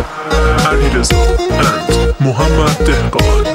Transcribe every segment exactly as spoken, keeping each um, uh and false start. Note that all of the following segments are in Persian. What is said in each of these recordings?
علیرضا and محمد دهقان.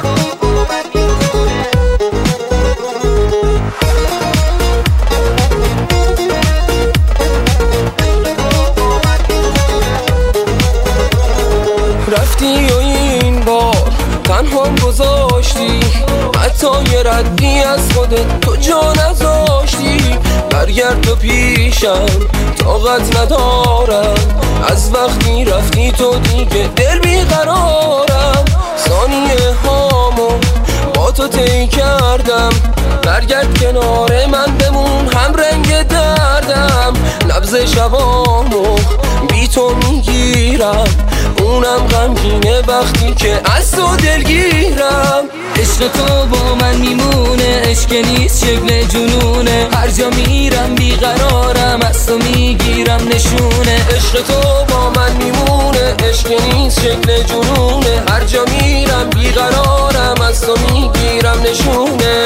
رفتی و این بار تنهام گذاشتی، حتی یه ردی از خودت تو جا نذاشتی. برگرد تو پیشم، طاقت ندارم، از وقتی رفتی تو دیگه دل بیقرارم. ثانیه هامو با تو طی کردم، برگرد کنار من بمون هم رنگ دردم. نبض شبامو بی تو میگیرم، اونم غمگینه وقتی که از تو دلگیرم. عشق تو با من میمونه، عشق نیست شکل جنونه. هر جا میرم بیقرارم، از تو میگیرم نشونه. عشق تو با من میمونه، عشق نیست شکل جنونه. هر جا میرم بیقرارم، از تو میگیرم نشونه.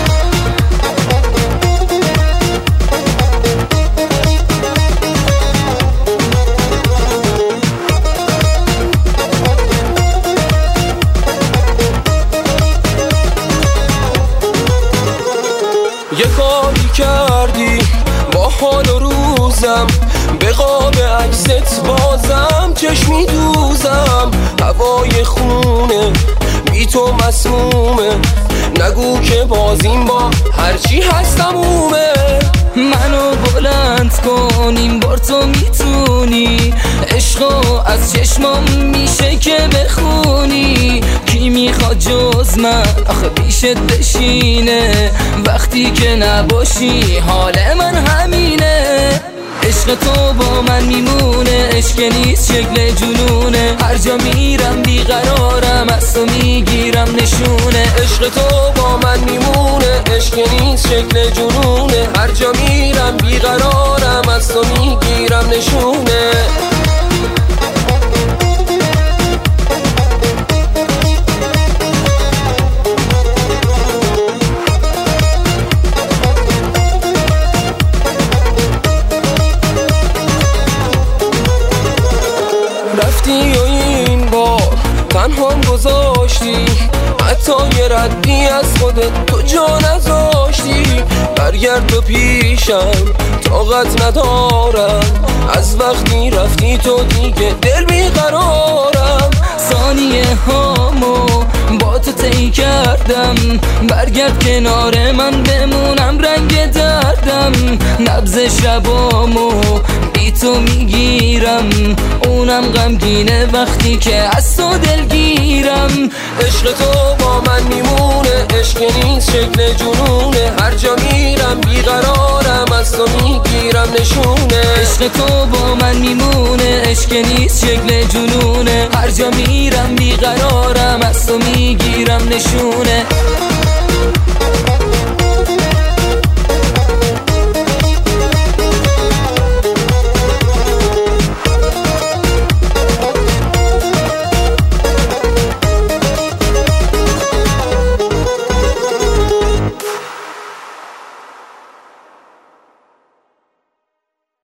یه کاری کردی با حال و روزم، به قاب عکست بازم چشمی دوزم. هوای خونه بی تو مسمومه، نگو که بازیم با هرچی هستم اومه. منو بلند کن این بار تو میتونی، عشقو از چشمام میشه که بخونی. کی میخواد جز من آخه پیشت بشینه، وقتی که نباشی حال من همینه. عشق تو با من میمونه، عشق نیست شکل جنونه. هر جا میرم بیقرارم، از تو میگیرم نشونه. عشق تو با من میمونه، عشق نیست شکل جنونه. هر جا میرم بیقرارم، از تو میگیرم نشونه. رفتی و این بار تنهام گذاشتی، حتی یه ردی از خودت تو جا نذاشتی. برگرد تو پیشم، طاقت ندارم، از وقتی رفتی تو دیگه دل بیقرارم. ثانیه هامو با تو طی کردم، برگرد کنار من بمونم رنگ دردم. نبض شبامو بی تو میگیرم، اونم غمگینه وقتی که از تو دلگیرم. عشق تو با من میمونه، عشق نیست شکل جنونه. هر جا میرم بیقرارم، از تو میگیرم نشونه. عشق تو با من میمونه، عشق نیست شکل جنونه. هر جا میرم بیقرارم، از تو میگیرم نشونه.